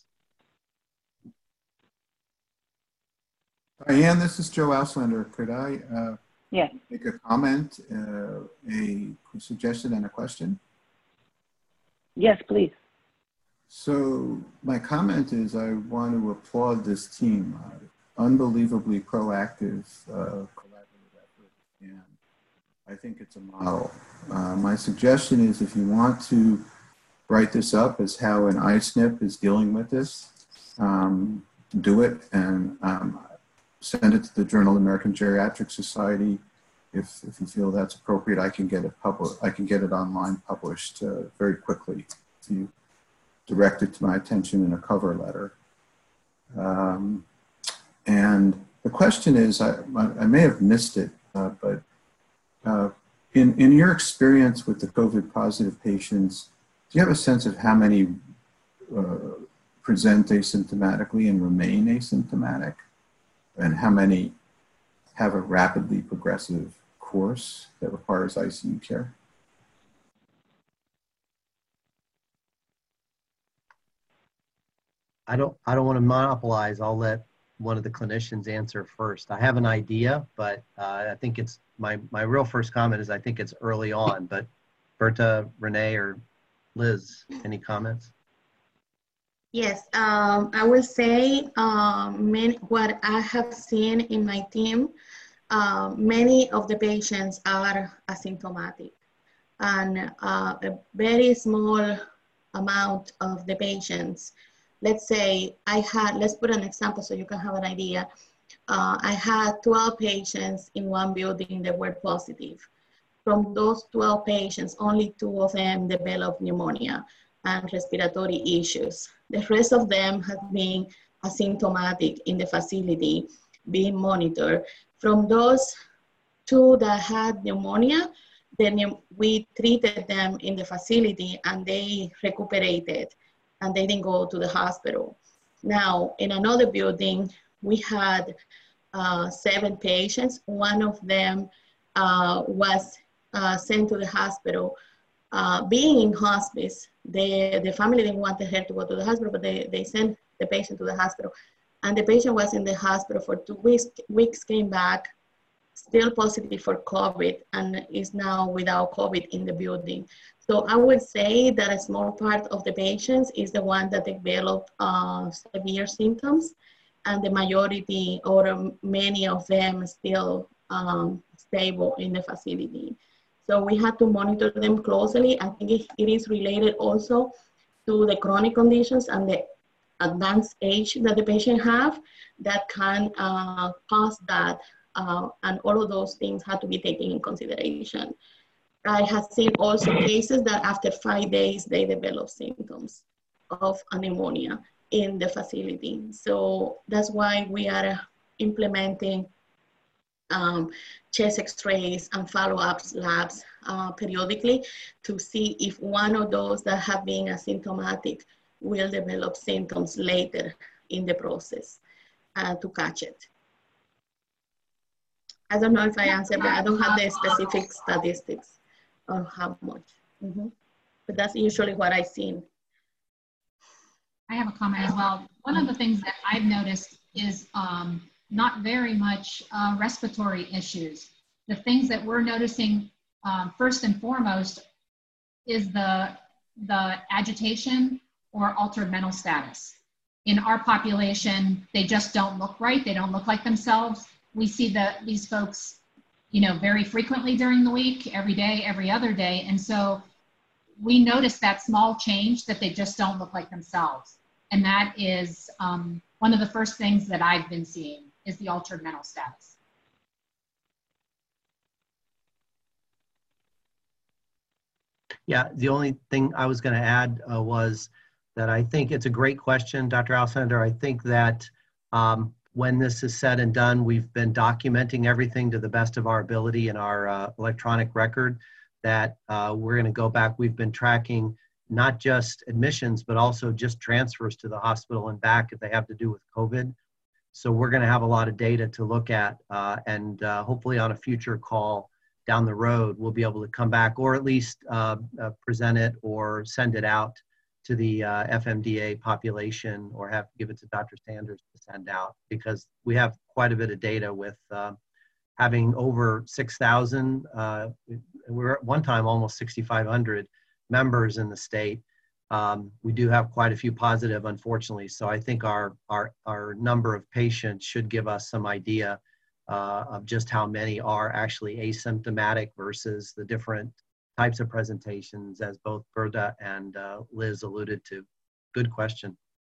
Diane, this is Joe Auslander. Could I uh, yes. make a comment, uh, a suggestion, and a question? Yes, please. So my comment is I want to applaud this team. Uh, unbelievably proactive, uh, collaborative effort And I think it's a model. Uh, my suggestion is if you want to write this up as how an I S N P is dealing with this, um, do it and um, send it to the Journal of the American Geriatric Society. If, if you feel that's appropriate, I can get it published. I can get it online published uh, very quickly if you direct it to my attention in a cover letter. Um, and the question is, I, I may have missed it, uh, but uh, in, in your experience with the COVID positive patients, do you have a sense of how many uh, present asymptomatically and remain asymptomatic? And how many have a rapidly progressive course that requires I C U care? I don't, I don't want to monopolize. I'll let one of the clinicians answer first. I have an idea, but uh, I think it's, my, my real first comment is I think it's early on, but Berta, Renee, or Liz, any comments? Yes, um, I will say um, many, what I have seen in my team, uh, many of the patients are asymptomatic, and uh, a very small amount of the patients, let's say I had, let's put an example so you can have an idea. Uh, I had twelve patients in one building that were positive. From those twelve patients, only two of them developed pneumonia and respiratory issues. The rest of them have been asymptomatic in the facility, being monitored. From those two that had pneumonia, then we treated them in the facility and they recuperated and they didn't go to the hospital. Now, in another building, we had uh, seven patients. One of them uh, was uh, sent to the hospital. Uh, being in hospice, they, the family didn't want her to go to the hospital, but they, they sent the patient to the hospital. And the patient was in the hospital for two weeks, weeks came back, still positive for COVID, and is now without COVID in the building. So I would say that a small part of the patients is the one that develop uh, severe symptoms, and the majority or many of them still um, stable in the facility. So we have to monitor them closely. I think it, it is related also to the chronic conditions and the advanced age that the patient have that can uh, cause that. Uh, and all of those things have to be taken in consideration. I have seen also cases that after five days, they develop symptoms of a pneumonia in the facility. So that's why we are implementing um, chest x-rays and follow-ups labs uh, periodically to see if one of those that have been asymptomatic will develop symptoms later in the process uh, to catch it. I don't know if I answered, but I don't have the specific statistics on how much. Mm-hmm. But that's usually what I've seen. I have a comment as well. One of the things that I've noticed is um, not very much uh, respiratory issues. The things that we're noticing um, first and foremost is the, the agitation or altered mental status. In our population, they just don't look right. They don't look like themselves. We see the, these folks, you know, very frequently during the week, every day, every other day. And so we notice that small change that they just don't look like themselves. And that is um, one of the first things that I've been seeing is the altered mental status. Yeah, the only thing I was going to add uh, was that I think it's a great question, Doctor Alcindor. I think that um, when this is said and done, we've been documenting everything to the best of our ability in our uh, electronic record, that uh, we're going to go back. We've been tracking not just admissions, but also just transfers to the hospital and back if they have to do with COVID. So we're going to have a lot of data to look at, uh, and uh, hopefully on a future call down the road, we'll be able to come back or at least uh, uh, present it or send it out to the uh, F M D A population, or have to give it to Doctor Sanders to send out, because we have quite a bit of data with uh, having over six thousand, uh, we were at one time almost sixty-five hundred members in the state. Um, we do have quite a few positive, unfortunately. So I think our, our, our number of patients should give us some idea uh, of just how many are actually asymptomatic versus the different types of presentations, as both Bertha and uh, Liz alluded to. Good question.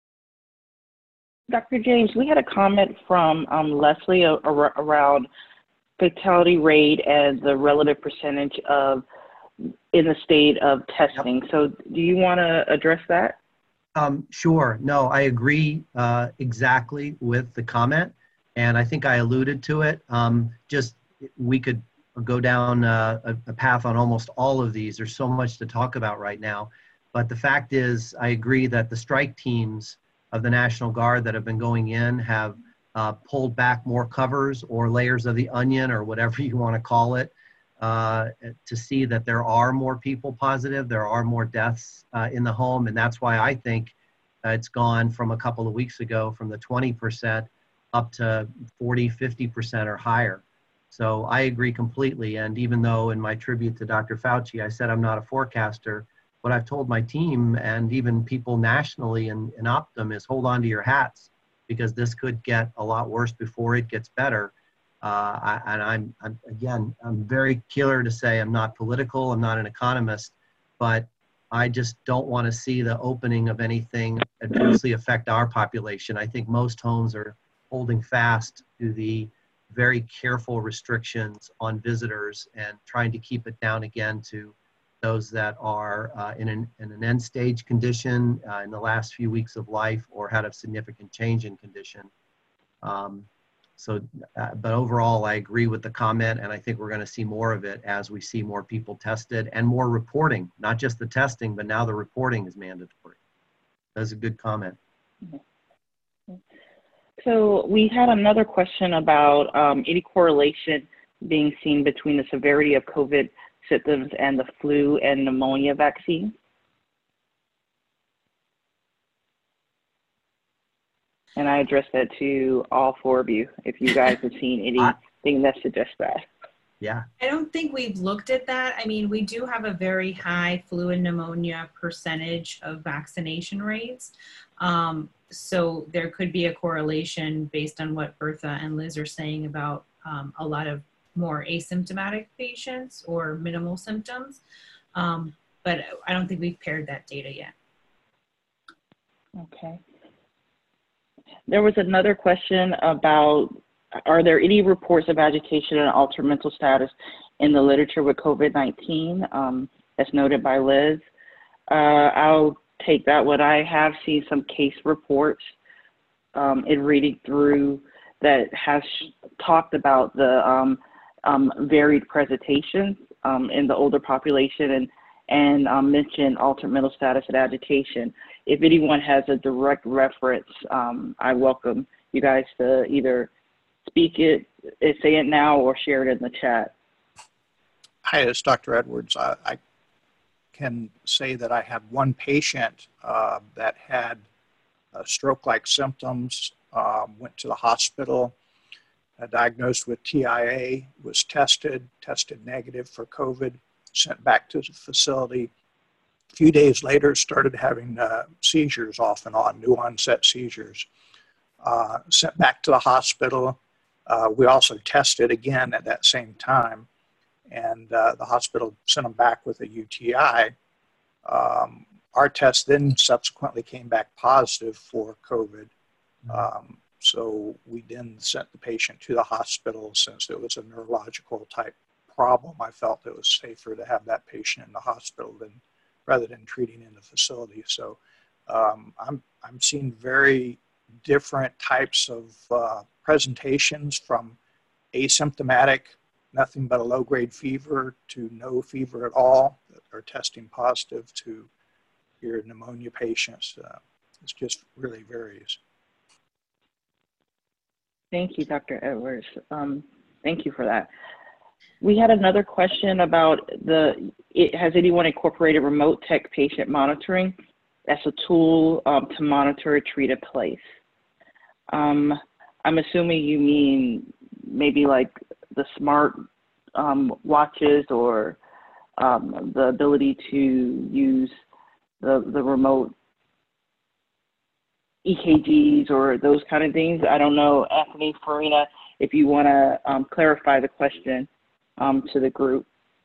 Doctor James, we had a comment from um, Leslie a- a- around fatality rate and the relative percentage of in the state of testing. Yep. So do you want to address that? Um, sure. No, I agree uh, exactly with the comment. And I think I alluded to it. Um, just we could go down uh, a, a path on almost all of these. There's so much to talk about right now. But the fact is, I agree that the strike teams of the National Guard that have been going in have uh, pulled back more covers or layers of the onion or whatever you want to call it uh, to see that there are more people positive, there are more deaths uh, in the home. And that's why I think uh, it's gone from a couple of weeks ago from the twenty percent up to forty, fifty percent or higher. So I agree completely. And even though in my tribute to Doctor Fauci, I said I'm not a forecaster, what I've told my team and even people nationally in, in Optum is hold on to your hats, because this could get a lot worse before it gets better. Uh, I, and I'm, I'm, again, I'm very killer to say I'm not political, I'm not an economist, but I just don't want to see the opening of anything adversely affect our population. I think most homes are holding fast to the very careful restrictions on visitors and trying to keep it down again to those that are uh, in, an, in an end stage condition uh, in the last few weeks of life or had a significant change in condition. Um, so, uh, but overall, I agree with the comment, and I think we're going to see more of it as we see more people tested and more reporting, not just the testing, but now the reporting is mandatory. That's a good comment. So we had another question about um, any correlation being seen between the severity of COVID symptoms and the flu and pneumonia vaccine. And I addressed that to all four of you, if you guys have seen anything that suggests that. Yeah. I don't think we've looked at that. I mean, we do have a very high flu and pneumonia percentage of vaccination rates. Um, so there could be a correlation based on what Bertha and Liz are saying about um, a lot of more asymptomatic patients or minimal symptoms. Um, but I don't think we've paired that data yet. Okay. There was another question about, are there any reports of agitation and altered mental status in the literature with COVID nineteen, um, as noted by Liz? Uh, I'll take that one. I have seen some case reports um, in reading through that has talked about the um, um, varied presentations um, in the older population and, and um, mentioned altered mental status and agitation. If anyone has a direct reference, um, I welcome you guys to either speak it, say it now, or share it in the chat. Hi, it's Doctor Edwards. I, I can say that I had one patient uh, that had uh, stroke-like symptoms, um, went to the hospital, uh, diagnosed with T I A, was tested, tested negative for COVID, sent back to the facility. A few days later, started having uh, seizures off and on, new onset seizures. Uh, sent back to the hospital. Uh, we also tested again at that same time, and uh, the hospital sent them back with a U T I. Um, our test then subsequently came back positive for COVID. Um, so we then sent the patient to the hospital since it was a neurological type problem. I felt it was safer to have that patient in the hospital than rather than treating in the facility. So um, I'm, I'm seeing very different types of uh, presentations, from asymptomatic, nothing but a low-grade fever, to no fever at all that are testing positive, to your pneumonia patients. Uh, it just really varies. Thank you, Doctor Edwards. Um, thank you for that. We had another question about the, it, has anyone incorporated remote tech patient monitoring as a tool um, to monitor a treated place? Um, I'm assuming you mean maybe like the smart um, watches or um, the ability to use the, the remote E K Gs or those kind of things. I don't know, Anthony, Farina, if you want to um, clarify the question um, to the group.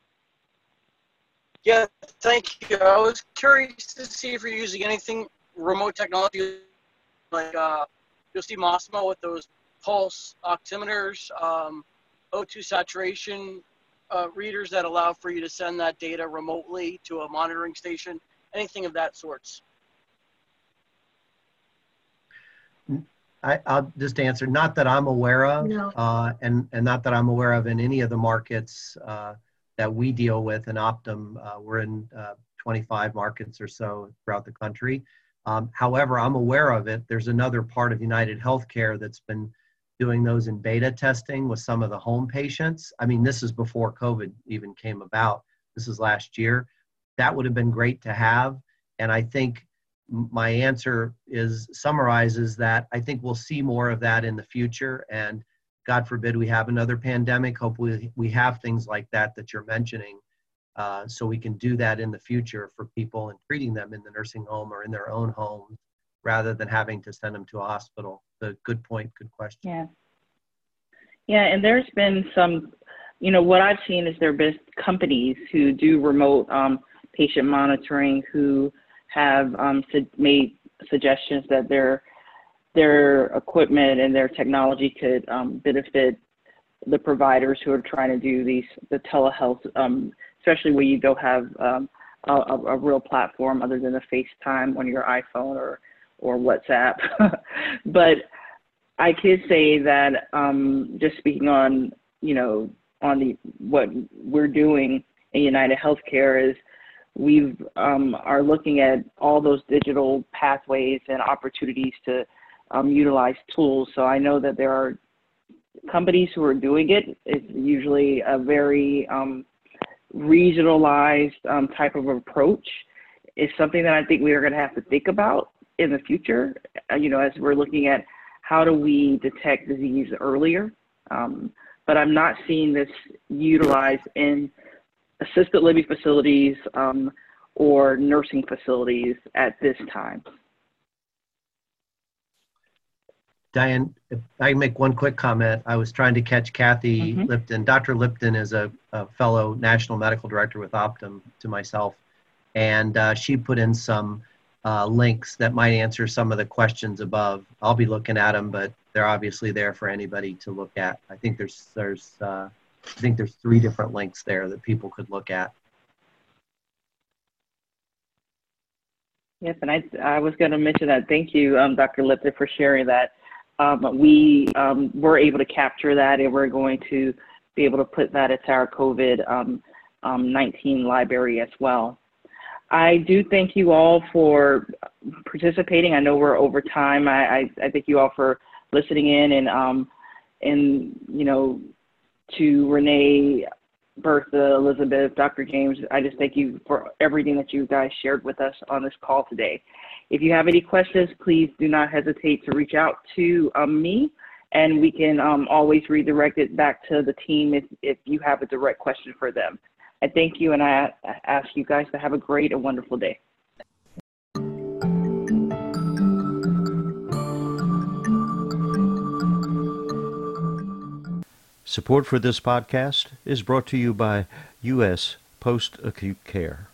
Yeah, thank you. I was curious to see if you're using anything remote technology like uh, you'll see Mosmo with those pulse oximeters, um, O two saturation uh, readers that allow for you to send that data remotely to a monitoring station, anything of that sorts. I, I'll just answer, not that I'm aware of, No. uh, and, and not that I'm aware of in any of the markets uh, that we deal with in Optum. Uh, we're in uh, twenty-five markets or so throughout the country. Um, however, I'm aware of it. There's another part of United Healthcare that's been doing those in beta testing with some of the home patients. I mean, this is before COVID even came about. This is last year. That would have been great to have. And I think my answer is summarizes that I think we'll see more of that in the future. And God forbid we have another pandemic. Hopefully we have things like that that you're mentioning, uh, so we can do that in the future for people and treating them in the nursing home or in their own homes rather than having to send them to a hospital. So good point, good question. Yeah. Yeah, and there's been some, you know, what I've seen is there have been companies who do remote um, patient monitoring who have um, su- made suggestions that their their equipment and their technology could um, benefit the providers who are trying to do these the telehealth, um, especially where you don't have um, a, a real platform other than a FaceTime on your iPhone or or WhatsApp. But I could say that um, just speaking on you know on the what we're doing in United Healthcare is we've um, are looking at all those digital pathways and opportunities to um, utilize tools. So I know that there are companies who are doing it. It's usually a very um, regionalized um, type of approach. It's something that I think we are going to have to think about in the future, uh, you know, as we're looking at how do we detect disease earlier. Um, but I'm not seeing this utilized in assisted living facilities um, or nursing facilities at this time. Diane, if I can make one quick comment. I was trying to catch Kathy Mm-hmm. Lipton. Doctor Lipton is a, a fellow national medical director with Optum to myself, and uh, she put in some uh, links that might answer some of the questions above. I'll be looking at them, but they're obviously there for anybody to look at. I think there's there's uh, I think there's three different links there that people could look at. Yes, and I, I was going to mention that. Thank you, um, Doctor Lipton, for sharing that. Um, we um, were able to capture that, and we're going to be able to put that into our COVID um, um, nineteen library as well. I do thank you all for participating. I know we're over time. I, I, I thank you all for listening in, and um, and you know, to Renee, Bertha, Elizabeth, Doctor James, I just thank you for everything that you guys shared with us on this call today. If you have any questions, please do not hesitate to reach out to um, me, and we can um, always redirect it back to the team if, if you have a direct question for them. I thank you, and I ask you guys to have a great and wonderful day. Support for this podcast is brought to you by U S Post-Acute Care.